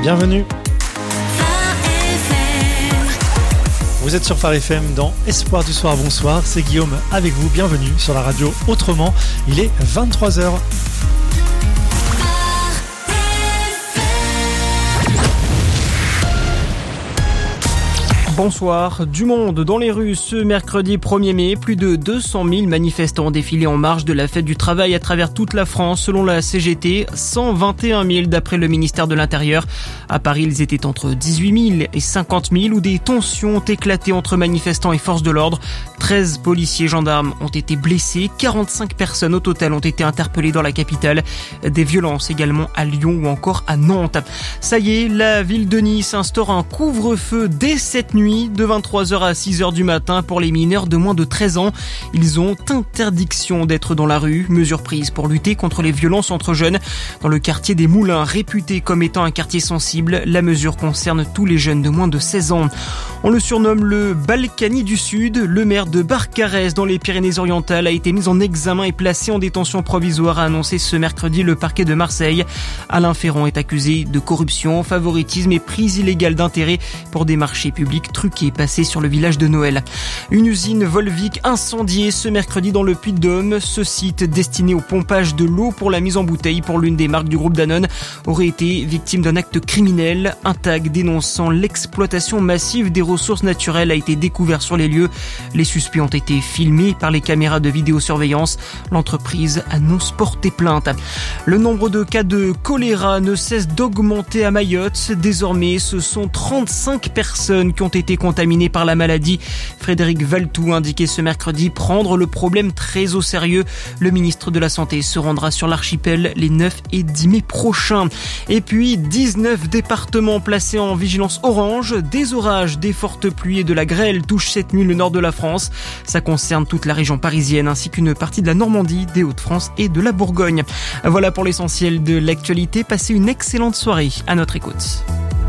bienvenue. Vous êtes sur Phare FM dans Espoir du soir, bonsoir, c'est Guillaume avec vous, bienvenue sur la radio Autrement, il est 23h. Bonsoir. Du monde dans les rues ce mercredi 1er mai. Plus de 200 000 manifestants ont défilé en marge de la fête du travail à travers toute la France. Selon la CGT, 121 000 d'après le ministère de l'Intérieur. À Paris, ils étaient entre 18 000 et 50 000 où des tensions ont éclaté entre manifestants et forces de l'ordre. 13 policiers et gendarmes ont été blessés. 45 personnes au total ont été interpellées dans la capitale. Des violences également à Lyon ou encore à Nantes. Ça y est, la ville de Nice instaure un couvre-feu dès cette nuit de 23h à 6h du matin pour les mineurs de moins de 13 ans. Ils ont interdiction d'être dans la rue, mesure prise pour lutter contre les violences entre jeunes. Dans le quartier des Moulins, réputé comme étant un quartier sensible, la mesure concerne tous les jeunes de moins de 16 ans. On le surnomme le Balkany du Sud. Le maire de Barcarès dans les Pyrénées-Orientales a été mis en examen et placé en détention provisoire, a annoncé ce mercredi le parquet de Marseille. Alain Ferrand est accusé de corruption, favoritisme et prise illégale d'intérêt pour des marchés publics truqués passés sur le village de Noël. Une usine Volvic incendiée ce mercredi dans le Puy-de-Dôme. Ce site destiné au pompage de l'eau pour la mise en bouteille pour l'une des marques du groupe Danone aurait été victime d'un acte criminel. Un tag dénonçant l'exploitation massive des ressources naturelles a été découvert sur les lieux. Les suspects ont été filmés par les caméras de vidéosurveillance. L'entreprise annonce porter plainte. Le nombre de cas de choléra ne cesse d'augmenter à Mayotte. Désormais, ce sont 35 personnes qui ont été contaminées par la maladie. Frédéric Valtou indiquait ce mercredi prendre le problème très au sérieux. Le ministre de la Santé se rendra sur l'archipel les 9 et 10 mai prochains. Et puis, 19 départements placés en vigilance orange. Des orages, des fortes pluies et de la grêle touchent cette nuit le nord de la France. Ça concerne toute la région parisienne ainsi qu'une partie de la Normandie, des Hauts-de-France et de la Bourgogne. Voilà pour l'essentiel de l'actualité. Passez une excellente soirée à notre écoute.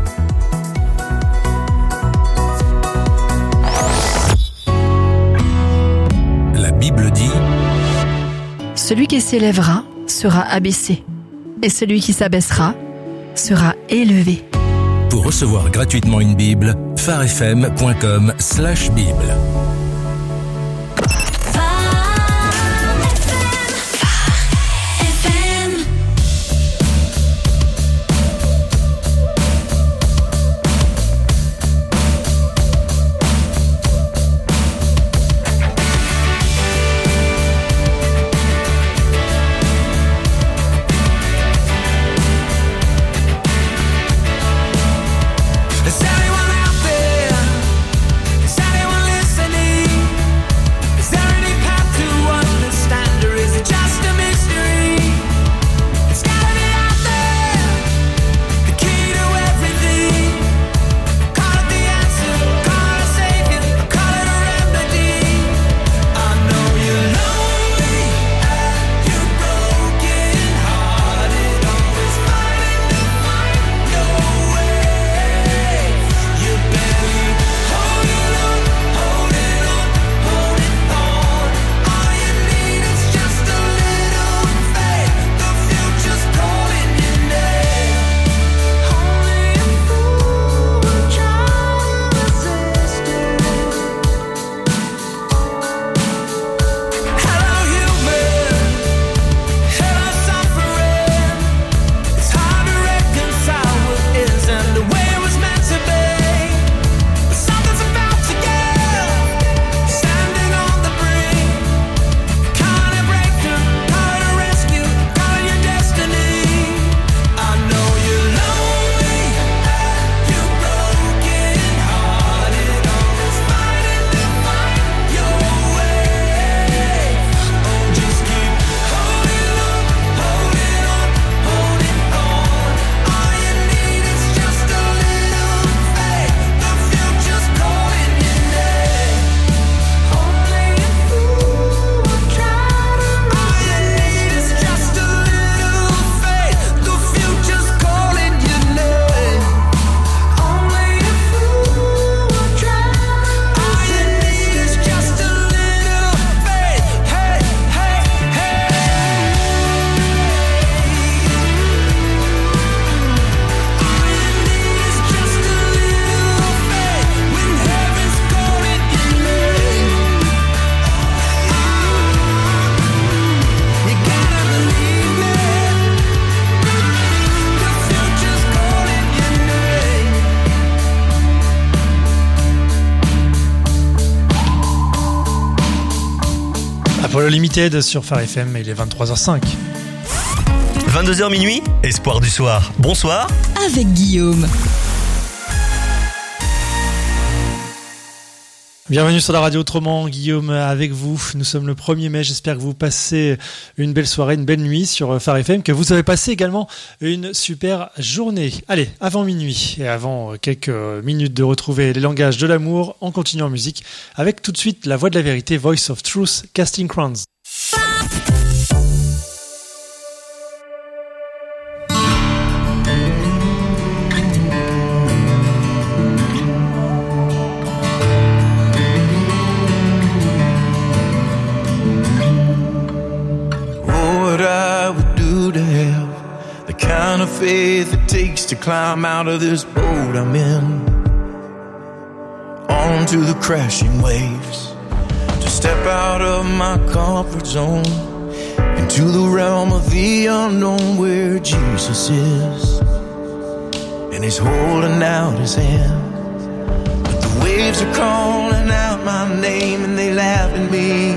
La Bible dit: celui qui s'élèvera sera abaissé, et celui qui s'abaissera sera élevé. Pour recevoir gratuitement une Bible, pharefm.com/Bible. Is anyone out there? Is anyone listening? Apollo Limited sur Phare FM, il est 23h05. 22h minuit, Espoir du soir. Bonsoir. Avec Guillaume. Bienvenue sur la radio Autrement, Guillaume avec vous. Nous sommes le 1er mai, j'espère que vous passez une belle soirée, une belle nuit sur Phare FM, que vous avez passé également une super journée. Allez, avant minuit et avant quelques minutes de retrouver les langages de l'amour, on continue en musique avec tout de suite la voix de la vérité, Voice of Truth, Casting Crowns. Kind of faith it takes to climb out of this boat I'm in, onto the crashing waves, to step out of my comfort zone, into the realm of the unknown where Jesus is, and He's holding out His hand. But the waves are calling out my name and they laugh at me,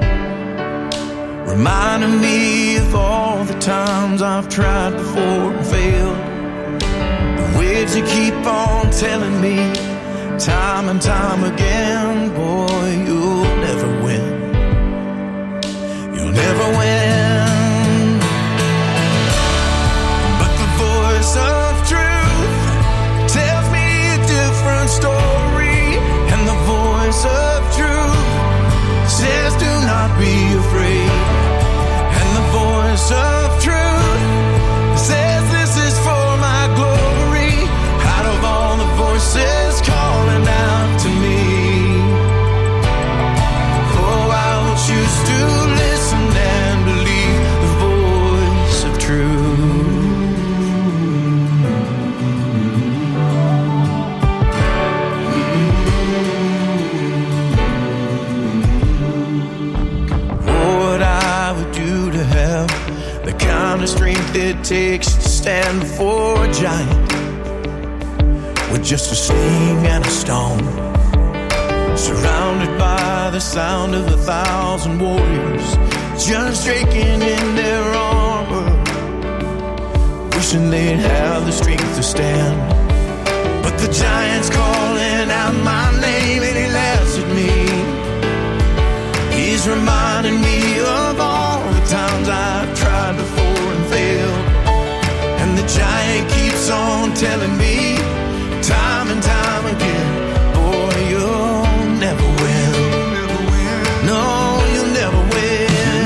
reminding me of all the times I've tried before and failed. The waves that keep on telling me time and time again, boy, you'll never win. You'll never win. But the voice of truth tells me a different story, and the voice of truth says do not be afraid. Voice of truth says this is for my glory. Out of all the voices calling out to me, oh, I will choose to listen and believe the voice of strength it takes to stand before a giant with just a sling and a stone, surrounded by the sound of 1,000 warriors just shaking in their armor, wishing they'd have the strength to stand. But the giant's calling out my name and he laughs at me. He's reminding me of all the times I've tried before and failed. And the giant keeps on telling me time and time again, boy, you'll never win. No, you'll never win.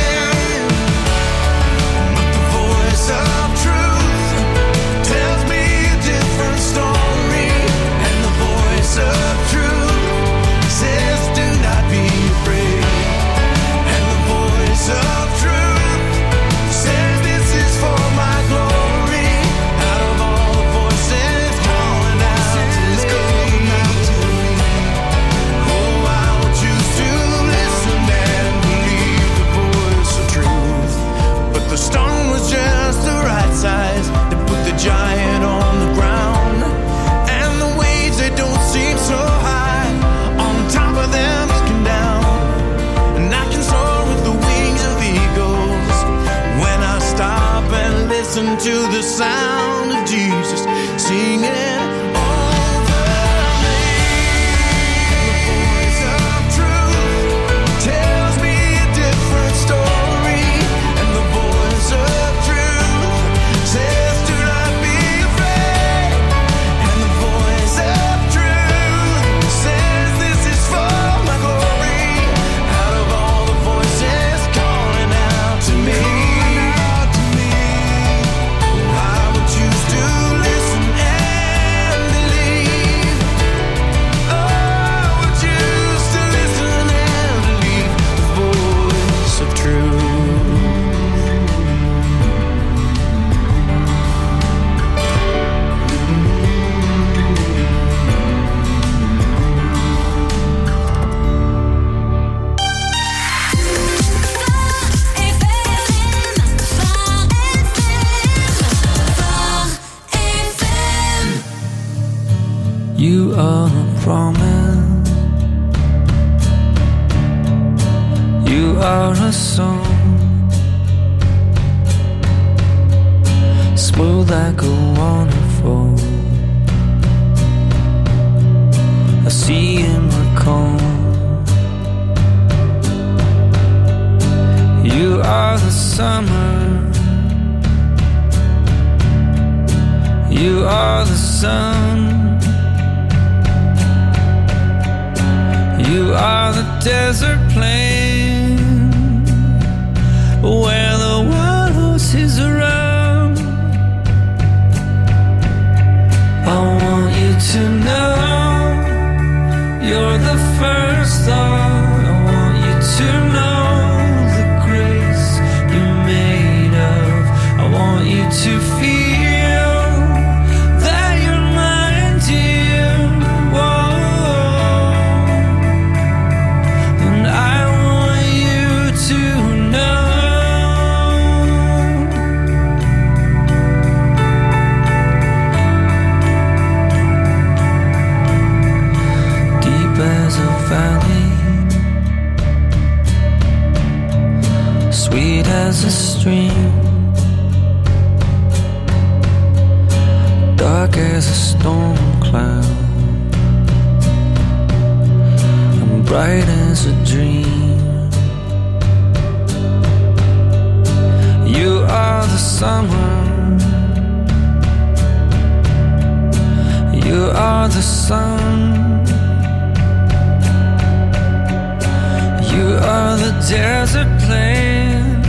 But the voice of truth tells me a different story, and the voice of truth says do not be afraid. And the voice of truth says this is for my glory. Out of all the voices calling out to me, oh, I will choose to listen and believe the voice of truth. But the stone was just the right size to put the giant on the ground, and the waves, they don't seem so high on top of them looking down. And I can soar with the wings of eagles when I stop and listen to the sound of Jesus singing over me. The voice of truth tells me a different story, and the voice of truth says do not be afraid. And the voice of truth says this is for my glory. Out of all the voices calling out to me, I would choose to listen and believe. Oh, I would choose to listen and believe the voice of truth. You are a promise. You are a song, smooth like a waterfall. I see in my calm. You are the summer, you are the sun, you are the desert plain where the wild horses run. I want you to know you're the first thought. I want you to know the grace you're made of. I want you to feel that you're mine, dear. Whoa. And I want you to know deep as a valley, sweet as a stream, dark as a storm cloud, and bright as a dream. You are the summer, you are the sun, you are the desert plain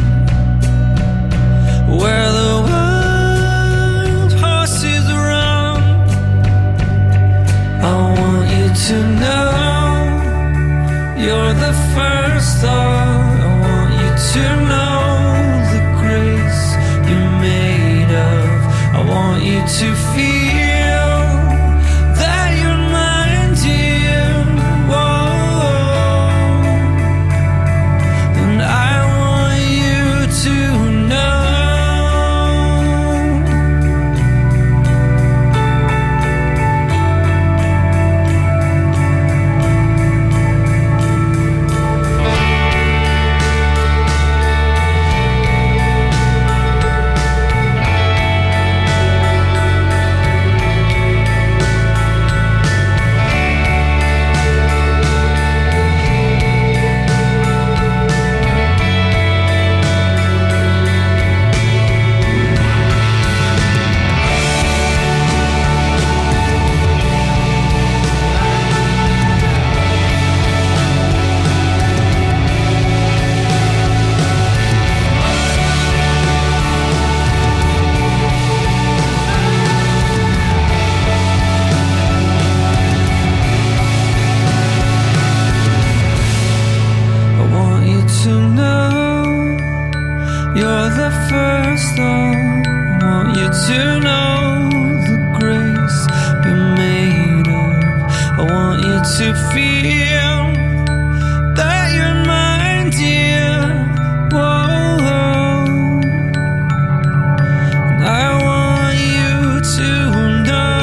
where the wild horses run. I want you to know you're the first thought. I want you to know the grace you're made of. I want you to feel that you're mine, dear. Whoa. And I want you to know you're the first thought. I want you to know the grace you're made of. I want you to feel that you're mine, dear. Whoa. And I want you to know.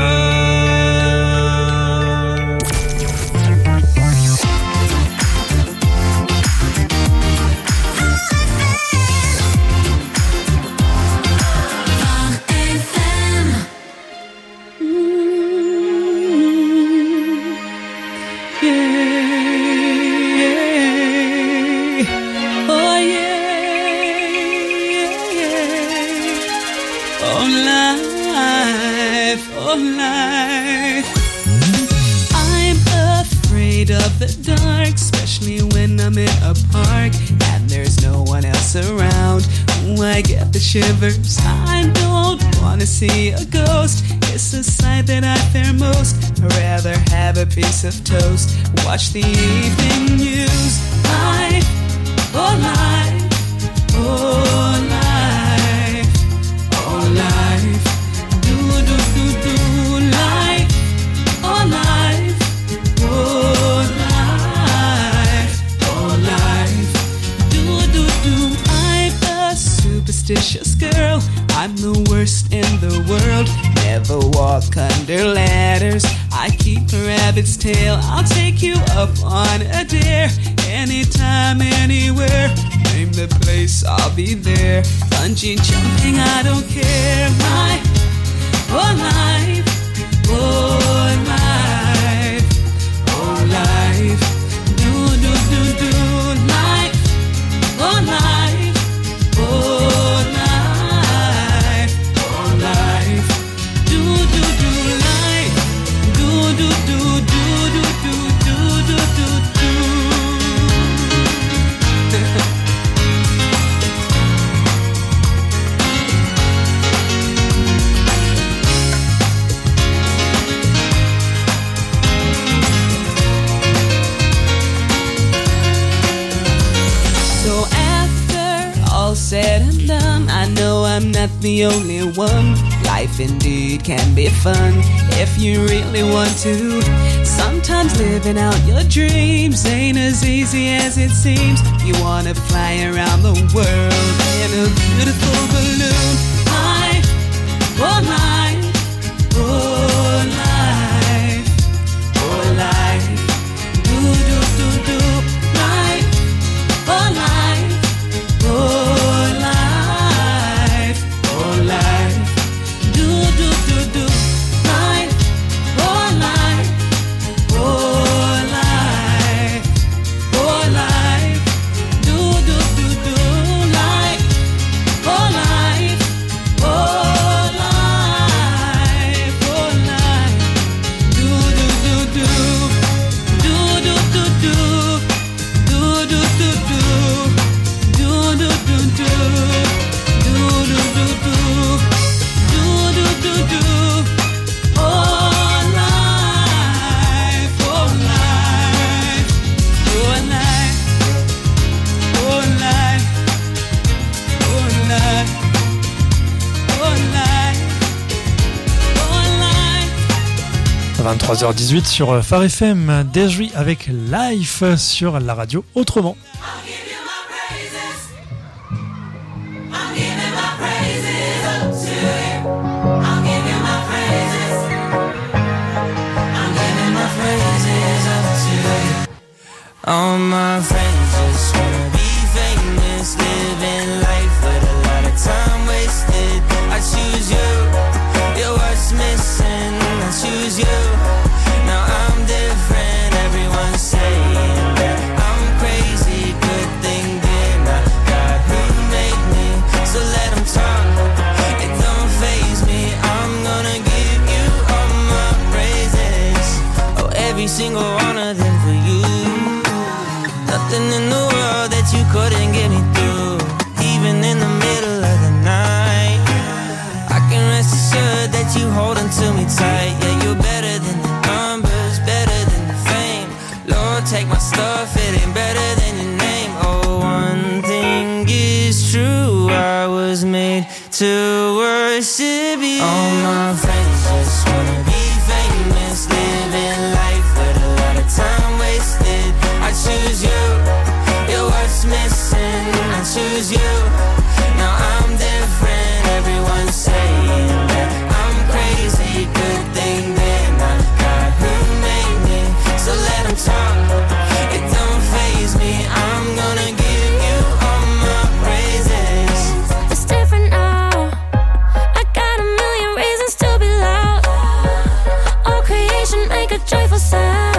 Of the dark, especially when I'm in a park and there's no one else around. Ooh, I get the shivers. I don't wanna see a ghost. It's the sight that I fear most. I'd rather have a piece of toast, watch the evening news. Life, oh life, oh life, oh life. Do do do do life, oh life, oh life, oh life. Do do do. I'm a superstitious girl. I'm the worst in the world. Never never walk under ladders. I keep a rabbit's tail. I'll take you up on a dare. Anytime, anywhere. Name the place, I'll be there. Bungee jumping, I don't care. My whole life, oh life, oh life. Do, do, do, do. Life, oh life, oh life, oh life. Do, do, do, life. Do, do, do, do, do, do, do, do, do, do. So after all said and done, I know I'm not the only one. Life indeed can be fun if you really want to. Sometimes living out your dreams ain't as easy as it seems. You wanna fly around the world in a beautiful balloon. Life, oh life, oh life, oh life. Do, do, do, do. Life, oh life, oh life, oh life. Do, do, do, do. Life, oh life, oh life, oh life. Do, do, do, do. Life, oh life, oh life, oh life. Do, do, do, do. Do, do, do, do. Do, do, do, do. Do, do, do, do. Do, do, do, do. Do, do, do, do. Oh life, oh life, oh life, oh life, oh life, oh life, oh life. 23h18 sur Phare FM, Desri avec Life sur la radio Autrement. All my friends just wanna be famous, living life with a lot of time wasted. I choose you, you're what's missing. I choose you, now I'm different. Everyone's saying that I'm crazy, good thing they're not God who made me. So let them talk, it don't faze me. I'm gonna give you all my praises. Oh, every single one of them for you. Nothing in the world that you couldn't get me through. Even in the middle of the night, I can rest assured that you holding to me tight. Yeah, you're better than the numbers, better than the fame. Lord, take my stuff, it ain't better than your name. Oh, one thing is true, I was made to worship you. All my friends just wanna be famous, living life with a lot of time wasted. I choose you, you're what's missing. I choose you, now I'm different. Everyone's saying that I'm crazy, good thing they're not God who made me. So let them talk, it don't faze me. I'm gonna give you all my praises. It's different now, I got a million reasons to be loud. All creation make a joyful sound.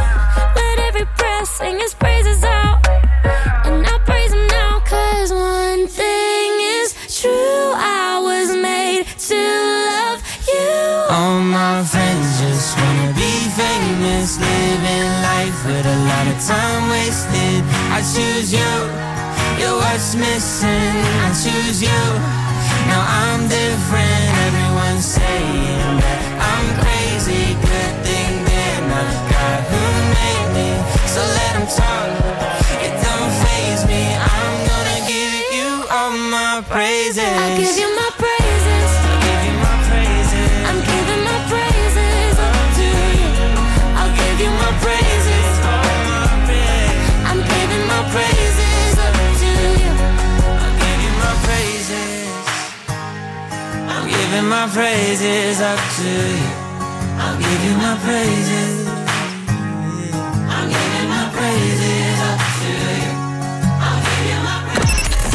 Let every breath sing his praises out. And I praise him now, 'cause one thing is true, I was made to love you. All my friends just wanna be famous, living life with a lot of time wasted. I choose you, you're what's missing. I choose you, now I'm different. Everyone's saying that I'm crazy, good thing they're not God who made me. So let them talk, it don't faze me. I'm gonna give you all my praises. I give you my praises, I'll give you my praises. I'm giving my praises up to you. I'll give you my praises, I'm giving my praises up to you. I'll give you my praises. I'm giving my my praises up to you. I'll give you my praises. I'll give you my praises up to you. I'll give you my praises.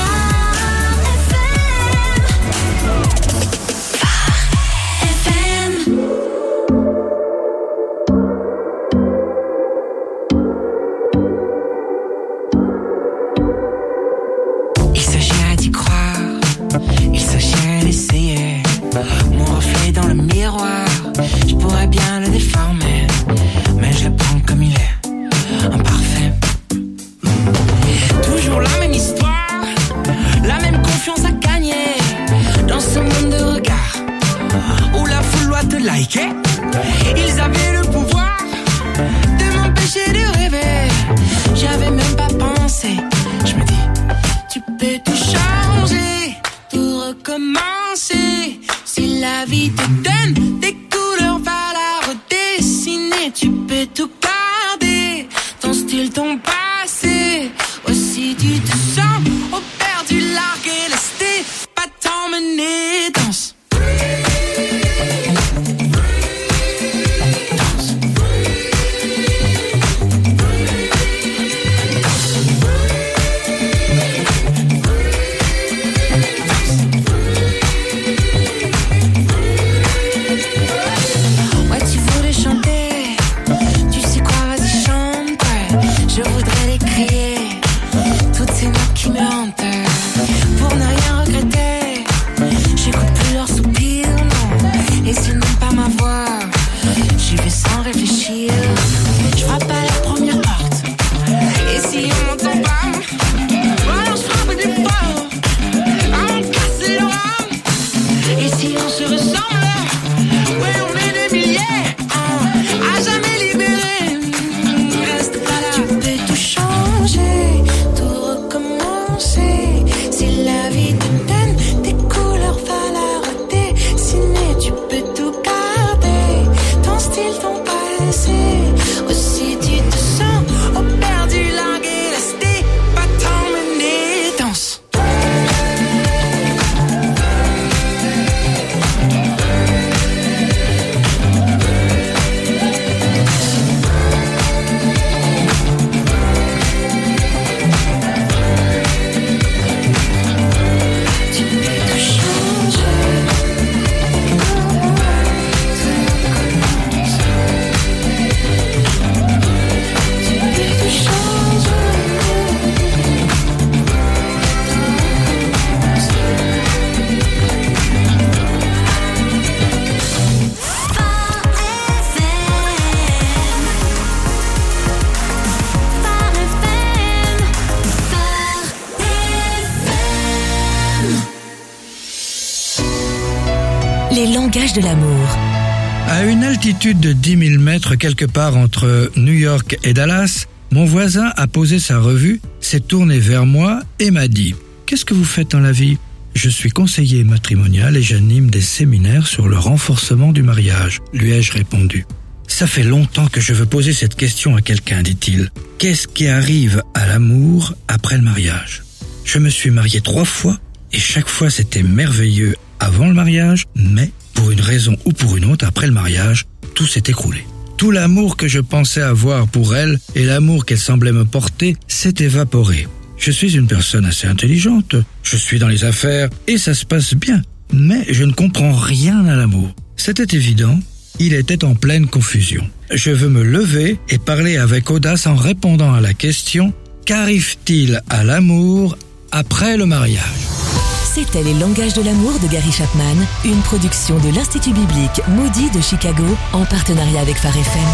Il s'agirait d'y croire, il s'agirait d'essayer. Mon reflet dans le miroir, je pourrais bien le déformer, mais je le prends comme il est, imparfait. Toujours la même histoire, la même confiance à gagner. Dans ce monde de regard, où la foule doit te liker, ils avaient le pouvoir de m'empêcher de rêver. J'avais même pas pensé, je me dis, tu peux tout changer, tout recommencer. Si la vie te donne des couleurs, va la redessiner. Tu peux tout garder, ton style, ton passé. Aussi tu te sens au perdu, largué, lesté, pas t'emmener, danse. Les langages de l'amour. À une altitude de 10 000 mètres quelque part entre New York et Dallas, mon voisin a posé sa revue, s'est tourné vers moi et m'a dit « Qu'est-ce que vous faites dans la vie ?» Je suis conseiller matrimonial et j'anime des séminaires sur le renforcement du mariage, lui ai-je répondu. Ça fait longtemps que je veux poser cette question à quelqu'un, dit-il. Qu'est-ce qui arrive à l'amour après le mariage ? Je me suis marié 3 fois et chaque fois c'était merveilleux avant le mariage, mais pour une raison ou pour une autre, après le mariage, tout s'est écroulé. Tout l'amour que je pensais avoir pour elle et l'amour qu'elle semblait me porter s'est évaporé. Je suis une personne assez intelligente, je suis dans les affaires et ça se passe bien, mais je ne comprends rien à l'amour. C'était évident, il était en pleine confusion. Je veux me lever et parler avec audace en répondant à la question « Qu'arrive-t-il à l'amour après le mariage ?» C'était Les langages de l'amour de Gary Chapman, une production de l'Institut biblique Moody de Chicago en partenariat avec Phare FM.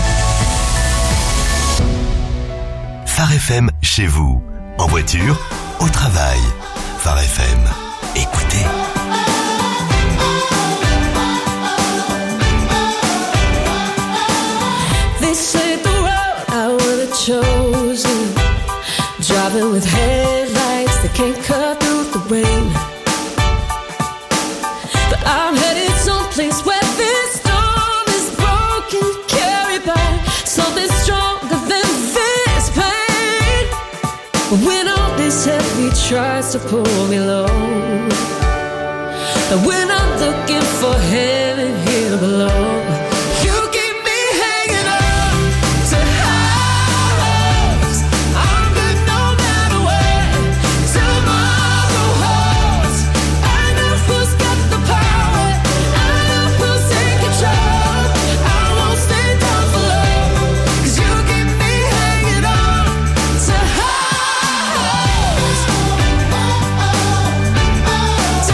Phare FM chez vous, en voiture, au travail. Phare FM, écoutez. This ain't the road I would've chosen. Driving with headlights that can't cut through the rain. But I'm headed someplace where this storm is broken, carried by something stronger than this pain. But when all this heavy tries to pull me low, and when I'm looking for heaven here below. You keep me hanging on to highs. I'm good no matter what tomorrow holds. I know who's got the power. I know who's in control. I won't stay down for long, 'cause you keep me hanging on to highs. To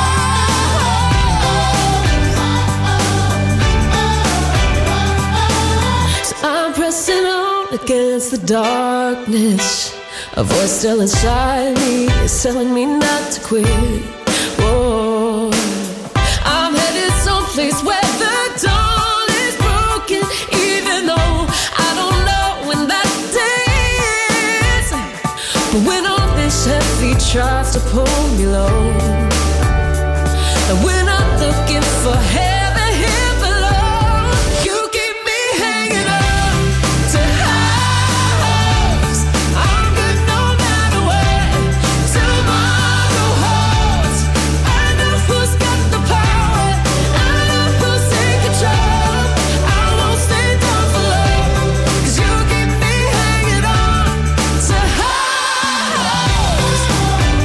highs. So I'm pressing on against the darkness. A voice still inside me is telling me not to quit. Whoa. I'm headed someplace where the dawn is broken, even though I don't know when that day is. But when all this heavy tries to pull me low, and when I'm looking for heaven here below, you keep me hanging on to highs. I'm good no matter what tomorrow holds. I know who's got the power. I know who's in control. I won't stay down for long, 'cause you keep me hanging on to highs. To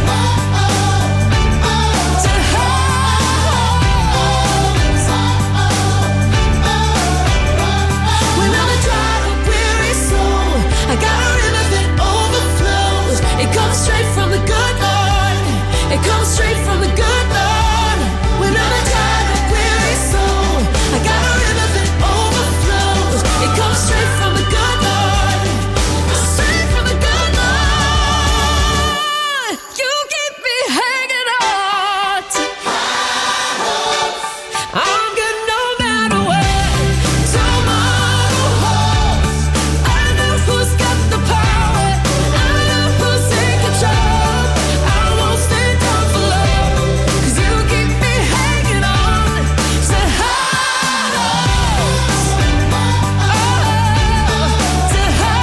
highs. When I'm a dry up weary soul, I got a river that overflows. It comes straight from the good Lord. It comes straight from the good Lord. When I'm a dry up weary soul, I got a river that overflows. It comes straight from the good Lord. Straight from the good Lord. You keep me hanging on to highs. I'm good no matter what tomorrow holds. I know who's got the power. I know who's in control. I won't stay down for long, 'cause you keep me hanging on to highs. To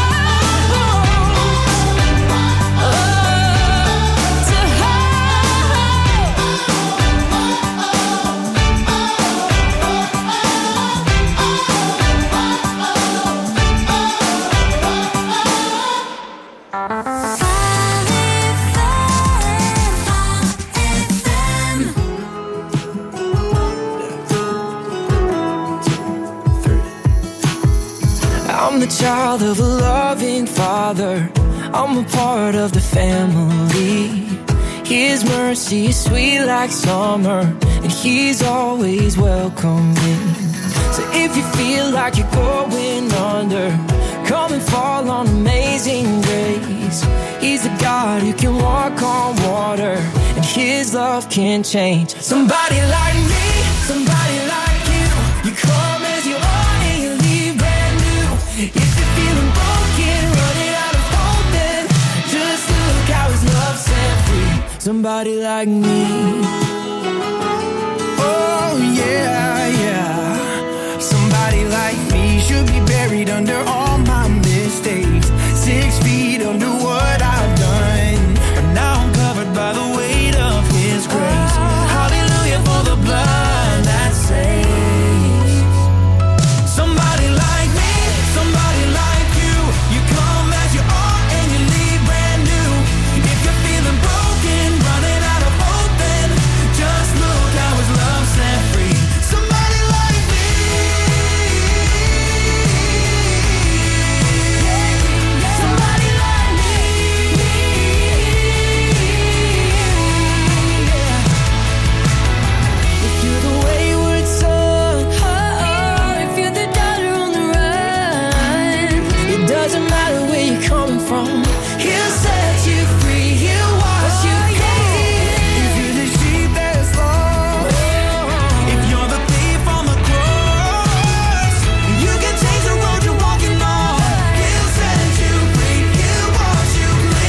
I'm the child of a loving father. I'm a part of the family. His mercy is sweet like summer, and he's always welcoming. So if you feel like you're going under, come and fall on Amazing Grace. He's the God who can walk on water, and his love can change. Somebody like me, somebody like you. You come as you are and you leave brand new. If you're feeling broken, running out of hope, then just look how his love set free. Somebody like me. Oh yeah, yeah. Somebody like me should be buried under all my mistakes. 6 feet under what I've done, but now I'm covered by the weight of his grace. Hallelujah for the blood that saves. Somebody like me, somebody like you. You come as you are and you leave brand new. If you're feeling broken, running out of hope, then just look how his love set free. Somebody like me. Somebody like me. If you're the wayward son, if you're the daughter on the run, it doesn't matter where you're coming from. He'll set you free. He'll wash you clean. If you're the sheep that's lost, if you're the thief on the cross, you can change the road you're walking on. He'll set you free. He'll wash you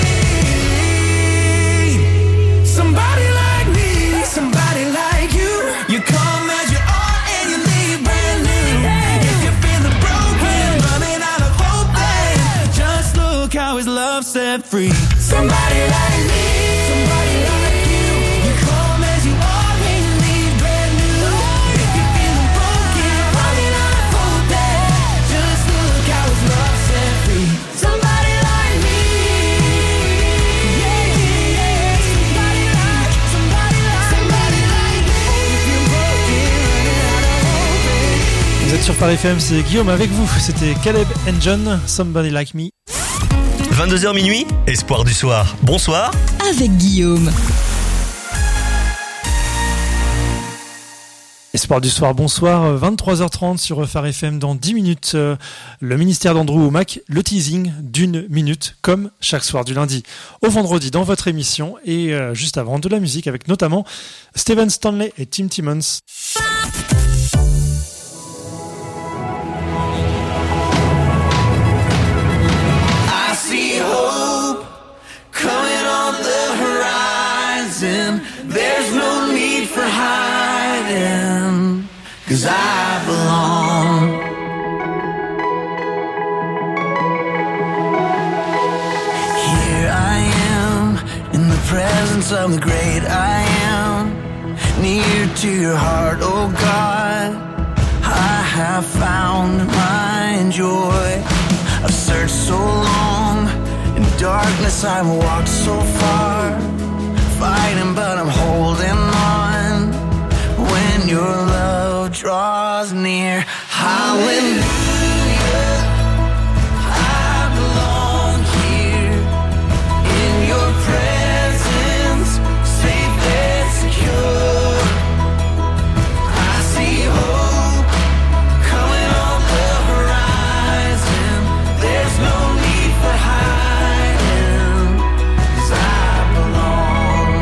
clean. Somebody like me, somebody like you. You come as you are and you leave brand new. If you're feeling broken, running out of hope, then just look how his love set free. Somebody like me, somebody like you. You come as you are and you leave brand new. sur Phare FM, c'est Guillaume avec vous. C'était Caleb and John, Somebody Like Me. 22h minuit, Espoir du soir. Bonsoir. Avec Guillaume. Espoir du soir, bonsoir. 23h30 sur Phare FM. Dans 10 minutes, le ministère d'Andrew Wommack, le teasing d'une minute, comme chaque soir du lundi au vendredi dans votre émission. Et juste avant, de la musique avec notamment Stephen Stanley et Tim Timmons. Coming on the horizon, there's no need for hiding, 'cause I belong. Here I am, in the presence of the great I am, near to your heart, oh God, I have found my joy. I've searched so long, in darkness I've walked so far, fighting but I'm holding on. When your love draws near, hallelujah, I belong here, in your presence, safe and secure. I see hope coming on the horizon, there's no need for hiding, 'cause I belong.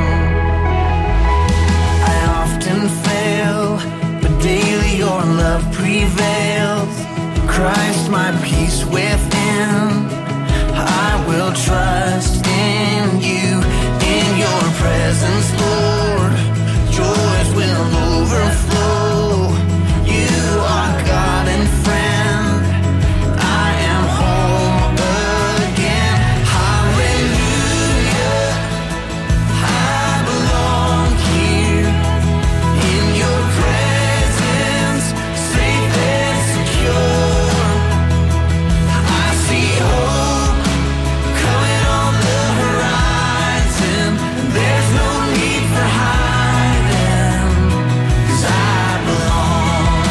I often fail, but daily your love prevails. Christ, my peace within, I will trust in you. In your presence, Lord, joys will overflow. You are God and friend, I am home again. Hallelujah, I belong here, in your presence, safe and secure. I see hope coming on the horizon, there's no need for hiding, 'cause I belong.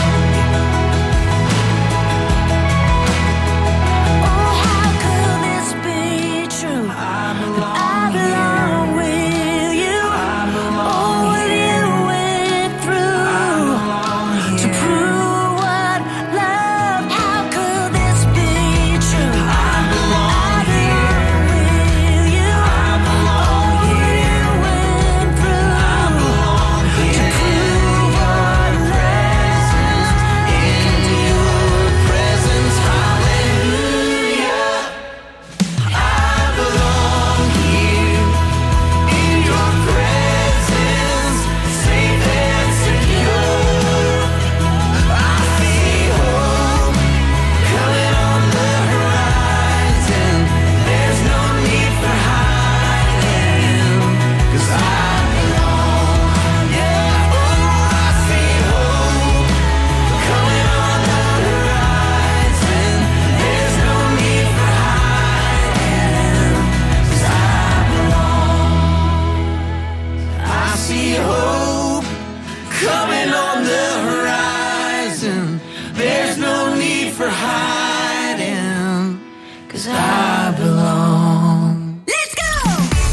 Oh, how could this be true? I belong with you. Oh, what you went through to prove what love. How could this be true? I belong with you. Oh, what you went through to prove what love. In your presence, hallelujah. I belong here, in your presence, safe and secure. I see hope coming on the horizon, there's no need for hiding, 'cause I belong. Yeah, oh, I see hope coming on the horizon, there's no need for hiding, 'cause I belong. I see hope coming on the horizon, there's no need for hiding, 'cause I belong. Let's go!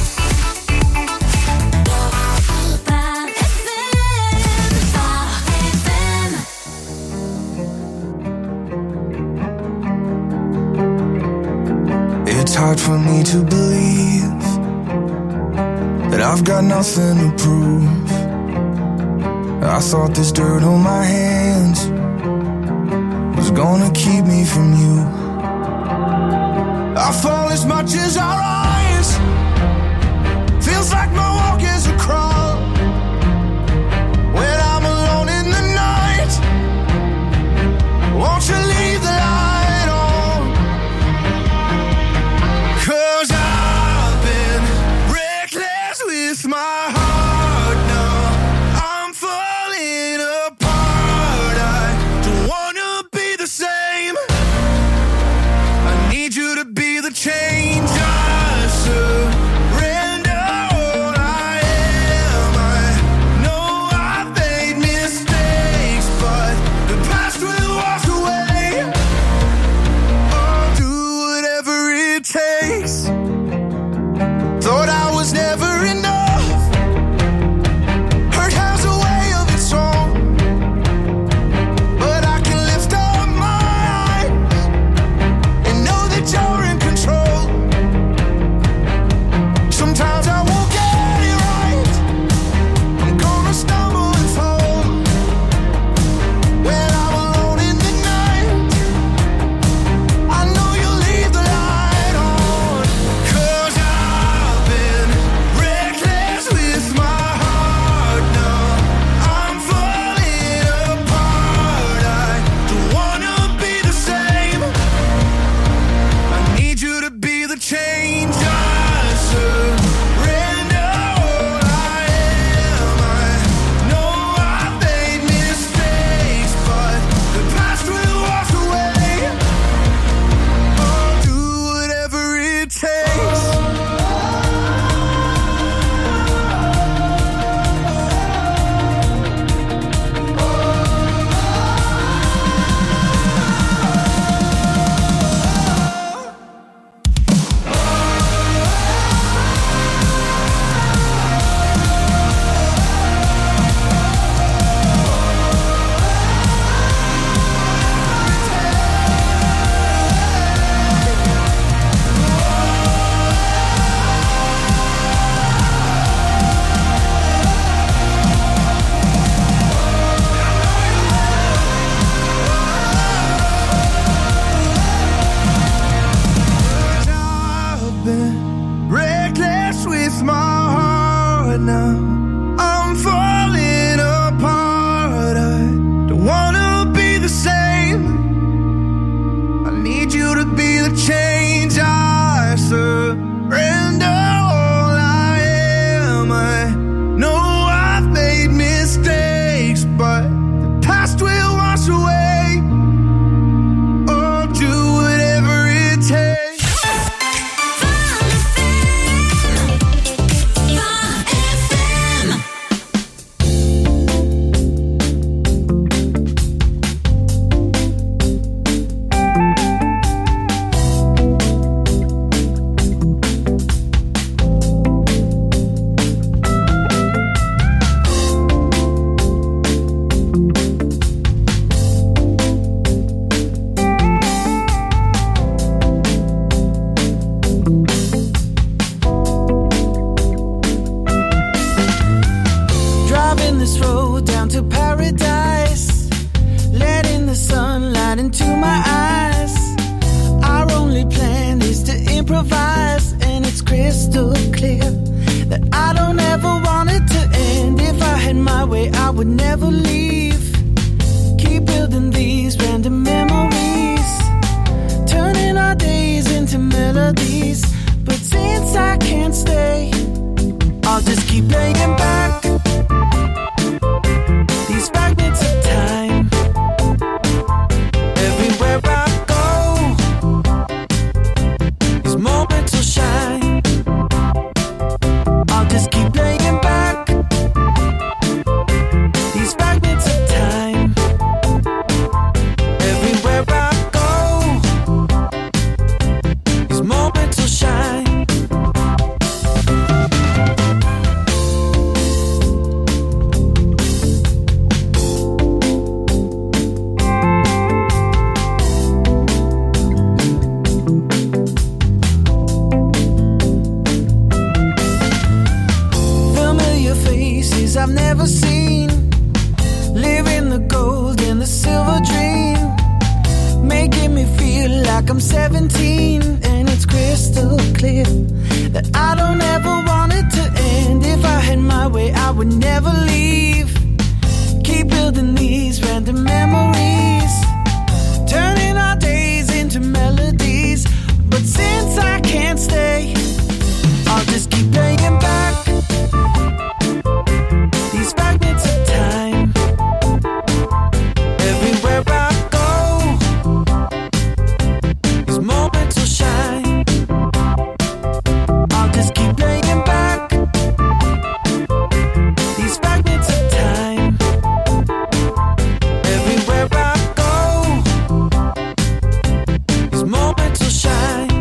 It's hard for me to believe that I've got nothing to prove. I thought this dirt on my hands was gonna keep me from you. I fall as much as I rise. Feels like my walk is a crawl. When I'm alone in the night, won't you leave the light on? 'Cause I've been reckless with my heart now. I'm falling apart. I don't wanna be the same. I need you to be the change. I surrender all playing back these fragments of time. Everywhere I go, these moments will shine. I'll just keep playing back these fragments of time. Everywhere I go, these moments will shine. Familiar faces I've never seen, living the gold and the silver dream, making me feel like I'm 17. And it's crystal clear that I don't ever want it to end. If I had my way, I would never leave. Keep building these random memories, turning our days into melodies. But since I can't stay, I'll just keep playing back these fragments of time. Everywhere I go, these moments will shine. I'll just keep playing back these fragments of time. Everywhere I go, these moments will shine.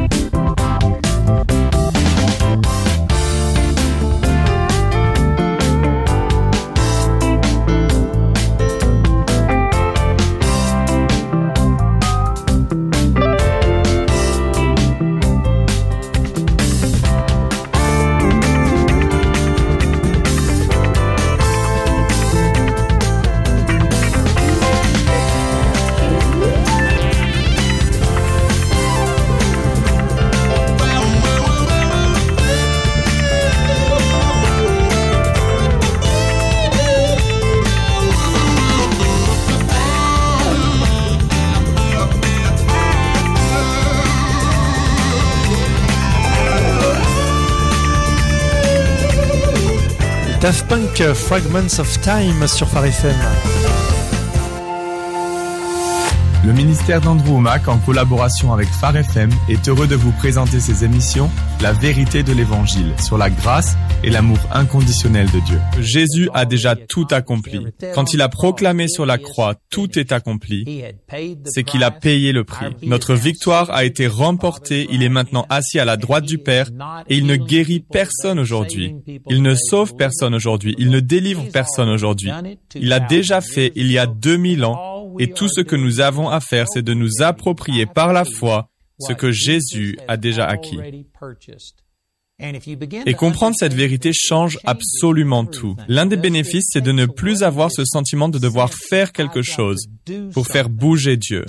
Daft Punk, Fragments of Time sur Phare FM. Le ministère d'Andrew Wommack, en collaboration avec Phare FM, est heureux de vous présenter ses émissions La vérité de l'Évangile sur la grâce et l'amour inconditionnel de Dieu. Jésus a déjà tout accompli. Quand il a proclamé sur la croix « Tout est accompli », c'est qu'il a payé le prix. Notre victoire a été remportée, il est maintenant assis à la droite du Père et il ne guérit personne aujourd'hui. Il ne sauve personne aujourd'hui, il ne délivre personne aujourd'hui. Il l'a déjà fait il y a 2000 ans et tout ce que nous avons à faire, c'est de nous approprier par la foi ce que Jésus a déjà acquis. Et comprendre cette vérité change absolument tout. L'un des bénéfices, c'est de ne plus avoir ce sentiment de devoir faire quelque chose pour faire bouger Dieu.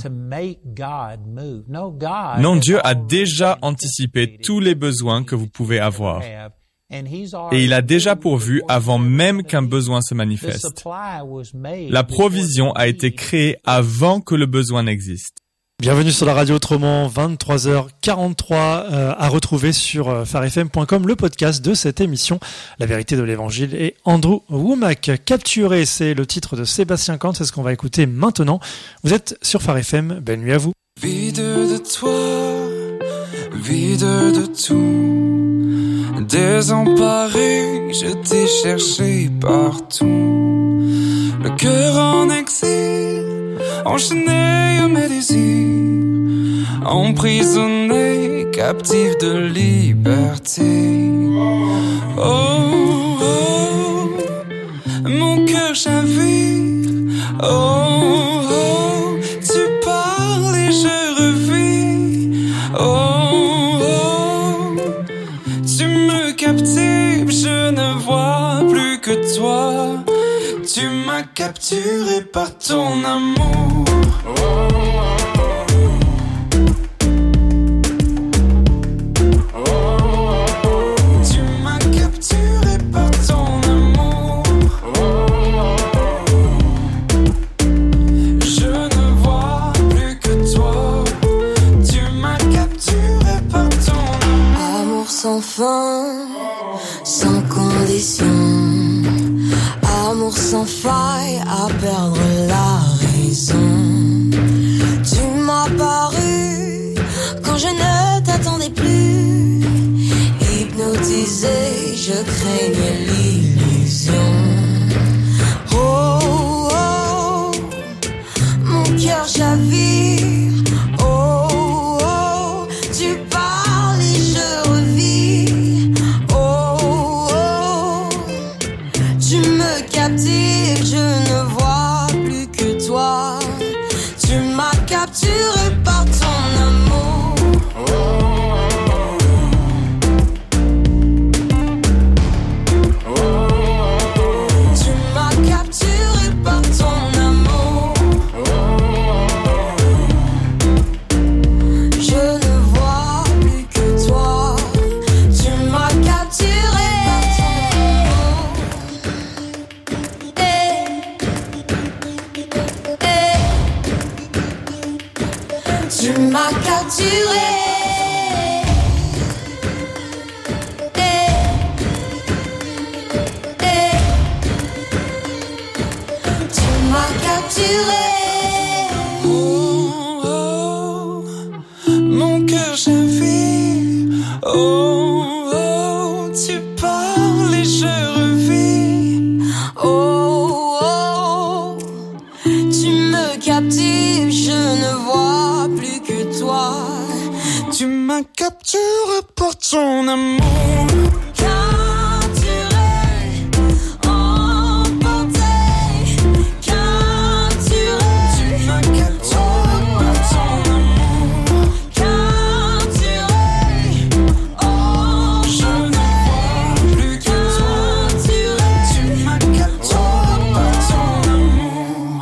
Non, Dieu a déjà anticipé tous les besoins que vous pouvez avoir. Et il a déjà pourvu avant même qu'un besoin se manifeste. La provision a été créée avant que le besoin n'existe. Bienvenue sur la radio autrement, 23h43 à retrouver sur pharefm.com le podcast de cette émission, La vérité de l'Évangile et Andrew Wommack. Capturé, c'est le titre de Sébastien Kant, c'est ce qu'on va écouter maintenant. Vous êtes sur Phare FM, belle nuit à vous. Vide de toi, vide de tout, désemparé, je t'ai cherché partout, le cœur en exil, enchaîné à mes désirs, emprisonné, captif de liberté. Oh, oh, mon cœur chavire. Oh, oh, tu parles et je revis. Oh, oh, tu me captives, je ne vois plus que toi. Tu m'as capturé par ton amour. Tu m'as capturé par ton amour. Je ne vois plus que toi. Tu m'as capturé par ton amour. Amour sans fin, sans condition. amour sans faille à perdre la raison. Tu m'as paru quand je ne t'attendais plus. Hypnotisé, je craignais l'illusion. Oh, oh, mon cœur chavire. Oh, oh, tu parles et je revis. Oh, oh, tu me captives, je ne vois plus que toi. Tu m'as capturé par ton amour. Tu m'as capturé par ton amour. Je ne vois plus que toi. Tu m'as capturé par ton amour. Tu m'as capturé. Tu m'as capturé. Oh, oh, mon cœur chavire. Oh, oh, tu parles et je revis. Oh, oh, tu me captives, je ne vois plus que toi. Tu m'as capturé par ton amour. Capturé, emporté, capturé. Tu m'as capturé par ton amour. Capturé, oh, Je ne vois plus que toi. capturé. Tu m'as capturé par ton amour.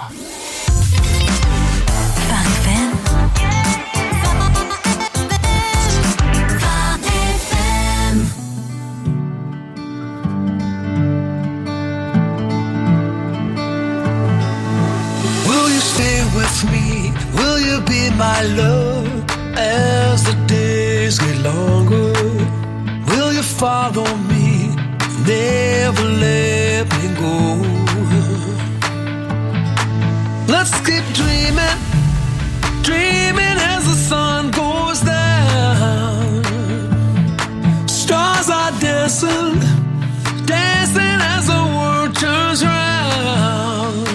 Phare FM. Will you stay with me? Will you be my love as the days get longer? Will you follow me? Never let me go. Let's keep dreaming, dreaming as the sun goes down. Stars are dancing, dancing as the world turns round.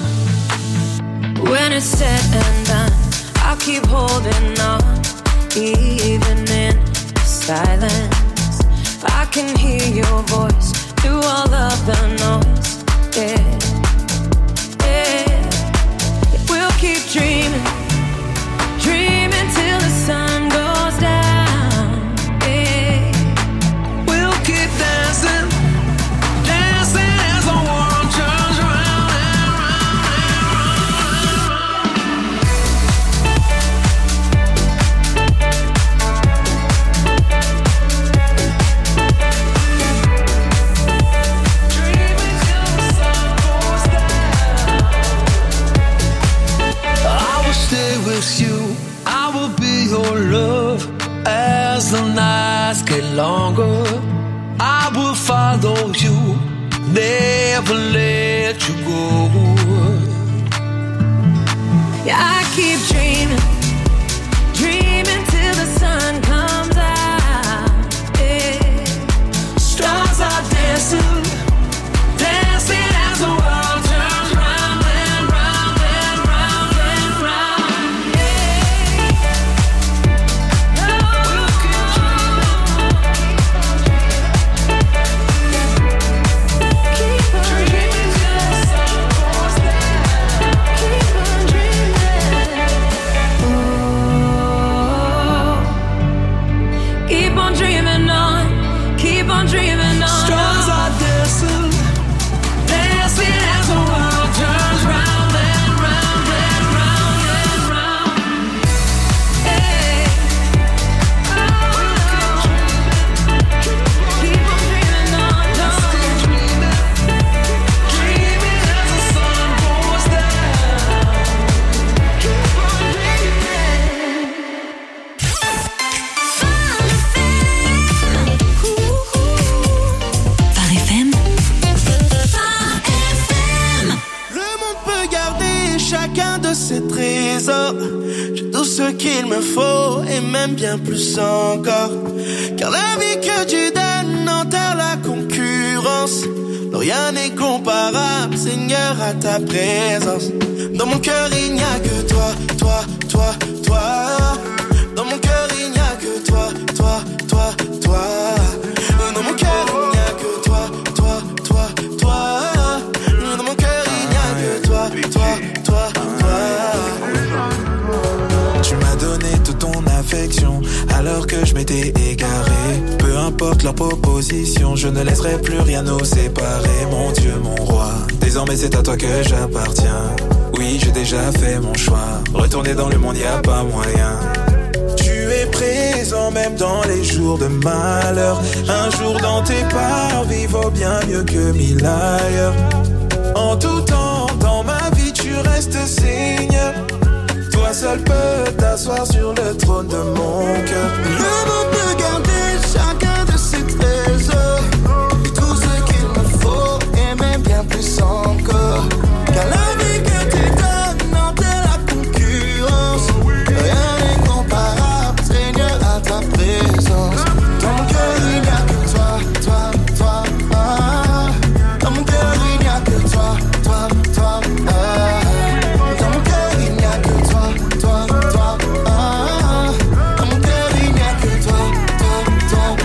When it's said and done, I'll keep holding on, even in silence. I can hear your voice through all of the noise. Yeah, yeah. We'll keep dreaming, dreaming till the sun goes down. Yeah, We'll keep dancing, dancing as the world turns round and round and round. Dreaming till the sun goes down. I will stay with you. I will be your love as the nights get longer. I will follow you, never let you go. yeah. I keep dreaming, dreaming till the sun comes out. Yeah. Stars are dancing, dancing as the world turns round and round and round and round. We'll keep dreaming till the sun goes down. Keep on dreaming. trésor. J'ai tout ce qu'il me faut et même bien plus encore. Car la vie que tu donnes enterre la concurrence. Non, rien n'est comparable, Seigneur, à ta présence. Dans mon cœur il n'y a que toi, toi, toi, toi. Dans mon cœur il n'y a que toi, toi, toi, toi. Dans mon cœur il n'y a que toi, toi, toi, toi. Dans mon cœur il n'y a que toi, toi, toi, toi. Tu m'as donné toute ton affection alors que je m'étais égaré. Peu importe leur proposition, je ne laisserai plus rien nous séparer. Mon Dieu, mon roi, désormais c'est à toi que j'appartiens. Oui, j'ai déjà fait mon choix. Retourner dans le monde, y a pas moyen. Tu es présent même dans les jours de malheur. Un jour dans tes parvis vaut bien mieux que 1000 ailleurs. En tout temps, dans ma vie, tu restes Seigneur. Toi seul peux t'asseoir sur le trône de mon cœur. Le monde peut garder chacun de ses trésors et tout ce qu'il me faut et même bien plus encore. Car la vie que tu donnes enterre la concurrence. Rien n'est comparable, Seigneur, à ta présence. Dans mon cœur il n'y a que toi, toi, toi, ah. Dans mon cœur il n'y a que toi, toi, toi, ah. Dans mon cœur il n'y a que toi, toi, toi, ah. Dans mon cœur il n'y a que toi, toi, toi,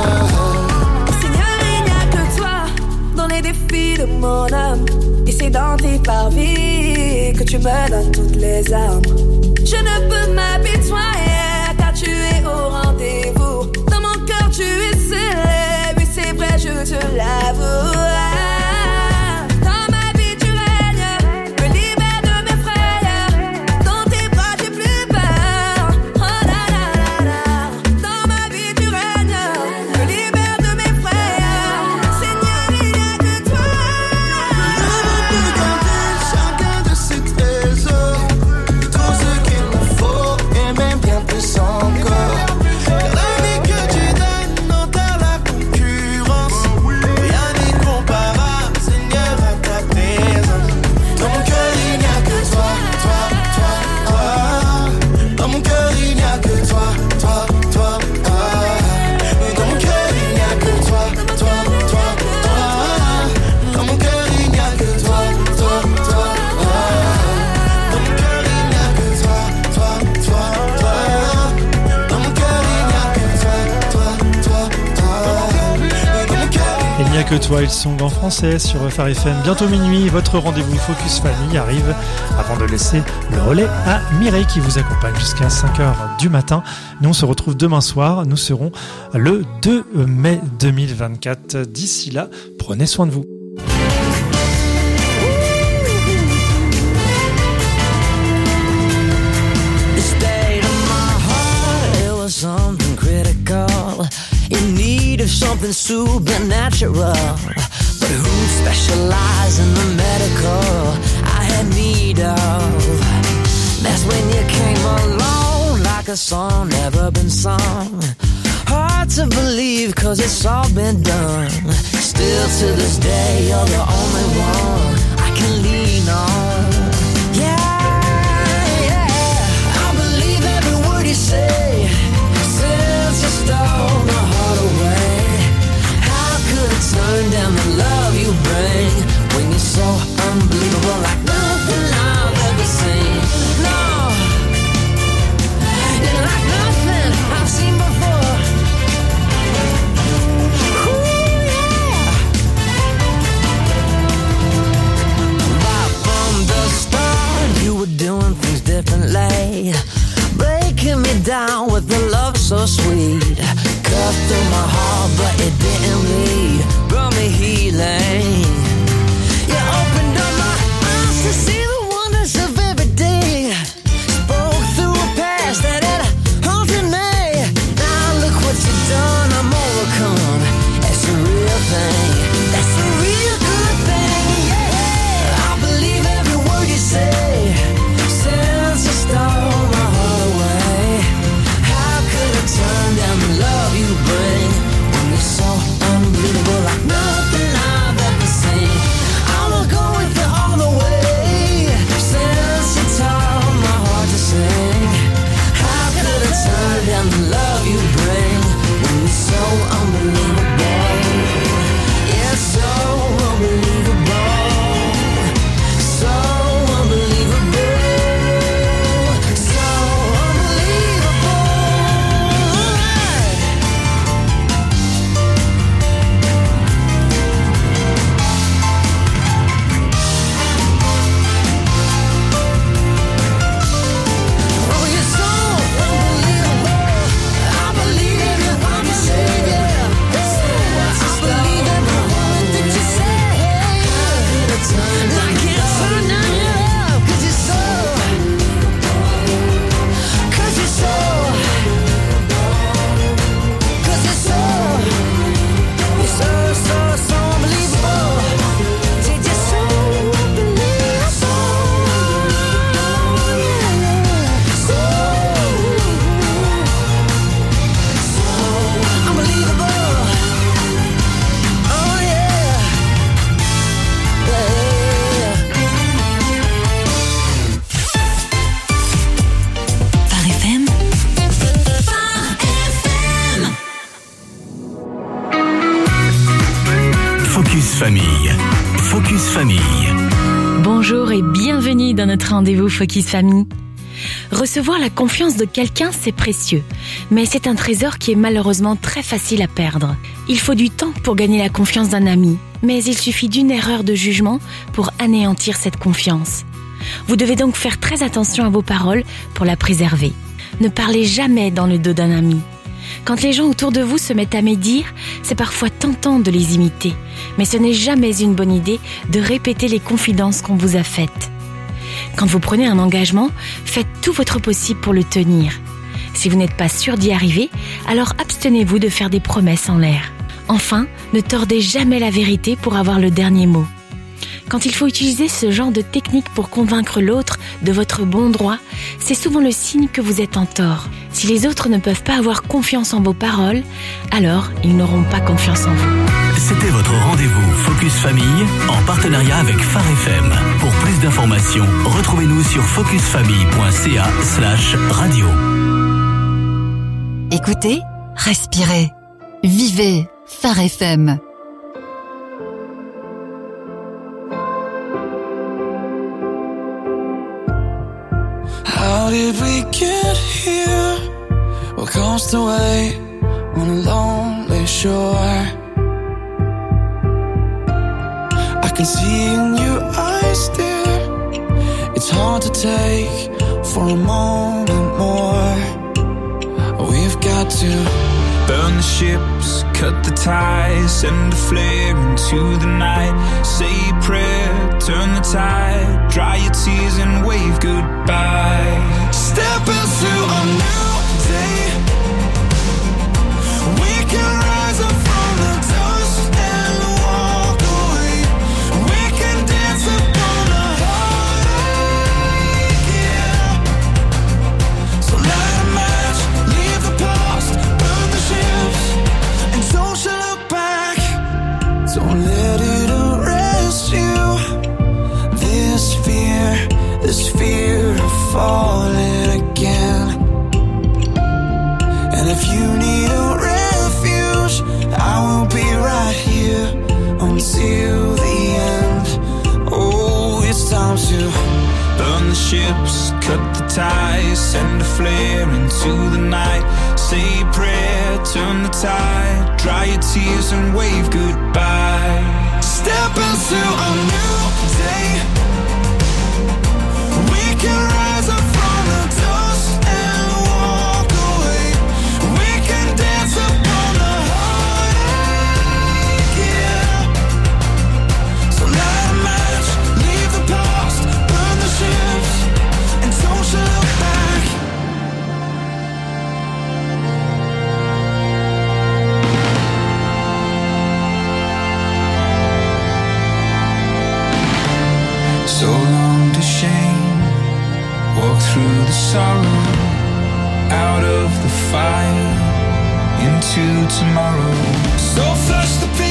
ah. Seigneur, il n'y a que toi dans les défis de mon âme. Et c'est dans tes parvis que tu me donnes toutes les armes. Je ne peux m'habituer car tu es au rendez-vous. Dans mon cœur tu es scellé, oui c'est vrai je te l'avoue. Dans ma vie tu règnes, me libère de mes frayeurs. Dans tes bras j'ai plus peur. Oh la la la la. Dans ma vie tu règnes, me libère de mes frayeurs. Seigneur, il n'y a que toi. Le monde peut garder chacun de ses trésors et tout ce qu'il me faut et même bien plus encore. Car la vie que tu donnes enterre la concurrence. Rien n'est comparable, Seigneur, à ta présence. Dans mon cœur il n'y a que toi, toi, toi, toi. Dans mon cœur il n'y a que toi, toi, toi, ah. Dans mon cœur il n'y a que toi, toi, toi, toi. Dans mon cœur il n'y a que toi, toi, toi, ah. Dans mon cœur il n'y a que toi, toi, toi, toi. Dans mon cœur il n'y a que toi, toi, toi, toi. Dans mon cœur Il n'y a que toi, ils sont en français sur Phare FM. Bientôt minuit, votre rendez-vous Focus Famille arrive avant de laisser le relais à Mireille qui vous accompagne jusqu'à 5h du matin. Nous on se retrouve demain soir, nous serons le 2 mai 2024. D'ici là, prenez soin de vous. The state of my heart, it was something critical, in need of something supernatural. But who specialized in the medical I had need of? That's when you came along, like a song never been sung. Hard to believe, cause it's all been done. Still to this day, you're the only one I can lean on. I believe every word you say, since you stole my heart away. How could I turn down the love you bring, when you're so unbelievable, like nothing I've ever seen? No, you're like nothing I've seen before. Ooh, yeah. Right from the start, you were doing things differently, breaking me down with a love so sweet. Cut through my heart, but it didn't bleed. Brought me healing. You opened up my eyes to see the wonders of every day. Spoke through a past that had haunted me. Now look what you've done, I'm overcome. It's a real thing. That's a real good thing. Yeah, I believe every word you say, since you stole my heart away. How could I turn down the love you bring, Focus Famille. Bonjour et bienvenue dans notre rendez-vous Focus Famille. Recevoir la confiance de quelqu'un, c'est précieux, mais c'est un trésor qui est malheureusement très facile à perdre. Il faut du temps pour gagner la confiance d'un ami, mais il suffit d'une erreur de jugement pour anéantir cette confiance. Vous devez donc faire très attention à vos paroles pour la préserver. Ne parlez jamais dans le dos d'un ami. Quand les gens autour de vous se mettent à médire, c'est parfois tentant de les imiter, mais ce n'est jamais une bonne idée de répéter les confidences qu'on vous a faites. Quand vous prenez un engagement, faites tout votre possible pour le tenir. Si vous n'êtes pas sûr d'y arriver, alors abstenez-vous de faire des promesses en l'air. Enfin, ne tordez jamais la vérité pour avoir le dernier mot. Quand il faut utiliser ce genre de technique pour convaincre l'autre de votre bon droit, c'est souvent le signe que vous êtes en tort. Si les autres ne peuvent pas avoir confiance en vos paroles, alors ils n'auront pas confiance en vous. C'était votre rendez-vous Focus Famille en partenariat avec Phare FM. Pour plus d'informations, retrouvez-nous sur focusfamille.ca/radio. Écoutez, respirez, vivez Phare FM. How did we get here? What comes the way on a lonely shore? I can see in your eyes, dear. It's hard to take for a moment more. We've got to burn the ships, cut the ties, send a flare into the night. Say a prayer, turn the tide, dry your tears and wave goodbye. Step into a new day. We can rise up from the dust and walk away. We can dance upon the heartache, yeah. So light a match, leave the past, burn the ships, and don't you look back. Don't let it arrest you. This fear of falling again. And if you need a refuge, I will be right here until the end. Oh, it's time to burn the ships, cut the ties, send a flare into the night. Say a prayer, turn the tide, dry your tears and wave goodbye. Step into a new day. We can rise up from the dust and walk away. We can dance upon the heartache, yeah. So light a match, leave the past, burn the ships, and don't you look back. So long to shame, walk through the sorrow, out of the fire, into tomorrow. So flush the